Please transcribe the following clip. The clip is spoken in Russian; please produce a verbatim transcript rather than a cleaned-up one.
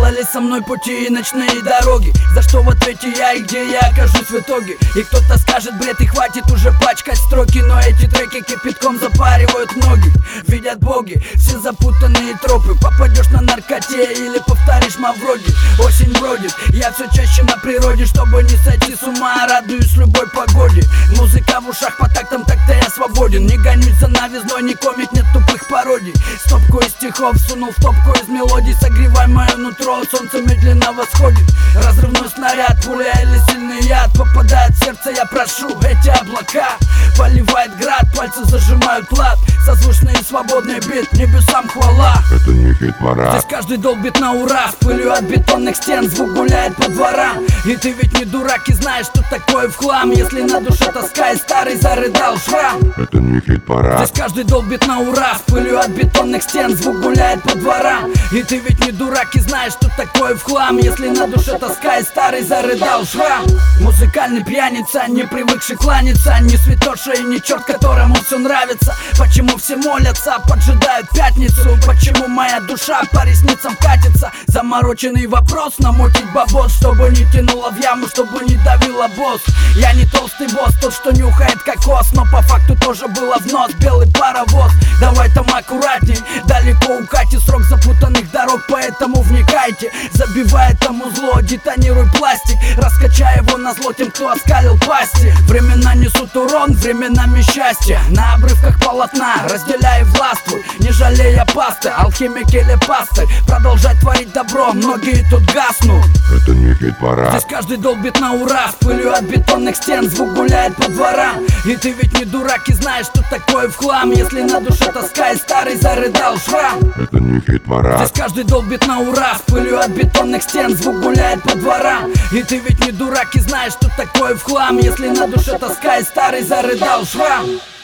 Сделали со мной пути и ночные дороги. За что в ответе я и где я окажусь в итоге? И кто-то скажет бред, и хватит уже пачкать строки. Но эти треки кипятком запаривают ноги. Видят боги все запутанные тропы. Попадешь на наркоте или повторишь мавроди. Осень бродит, я все чаще на природе. Чтобы не сойти с ума, радуюсь любой погоде. Музыка в ушах по тактам, так-то я свободен. Не гонюсь за новизной, не комик, нет тупых пародий. Стопку из стихов сунул в топку из мелодий. Согревай мое нутро, солнце медленно восходит. Разрывной снаряд, пуля или сильный яд попадает в сердце, я прошу эти облака. Поливает град, пальцы зажимают лад. Созвучный и свободный бит, небесам хвала. Это не хит-парад. Здесь каждый долбит на ура, с пылью от бетонных стен звук гуляет по дворам. И ты ведь не дурак и знаешь, что такое в хлам. Если на душе тоска и старый зарыдал шрам. Это не хит-парад. Здесь каждый долбит на ура, с пылью от бетонных стен звук гуляет по дворам. И ты ведь не дурак и знаешь, что такое в хлам. Если на душе тоска и старый зарыдал шрам. Музыкальный пьяница, не привыкший кланяться. Не святоша и не черт, которому все нравится. Почему все молятся, поджидают пятницу? Почему моя душа по ресницам катится? Замороченный вопрос, намутить бабос, чтобы не тянуло в яму, чтобы не давила босс. Я не толстый босс, тот, что нюхает кокос, но по факту тоже было в нос белый паровоз. Давай там аккуратней, далеко укатит срок запутанных дорог, поэтому вникайте. Забивай этому зло, детонируй пластик, раскачай его на зло тем, кто оскалил пасти. Времена несут урон, временами счастье. На обрывках полотна разделяй и властвуй, не жалея пасты. Алхимик или пастырь, продолжай творить добро, многие тут гаснут. Это не хит-парад. Здесь каждый долбит на ура, с пылью от бетонных стен звук гуляет по дворам. И ты ведь не дурак и знаешь, что такое в хлам. Если на душе тоска и старый зарыдал шрам. Это не хит-парад. Здесь каждый долбит на ура, с пылью от бетонных стен звук гуляет по дворам. И ты ведь не дурак и знаешь, что такое в хлам. Если на душе тоска и старый зарыдал шрам.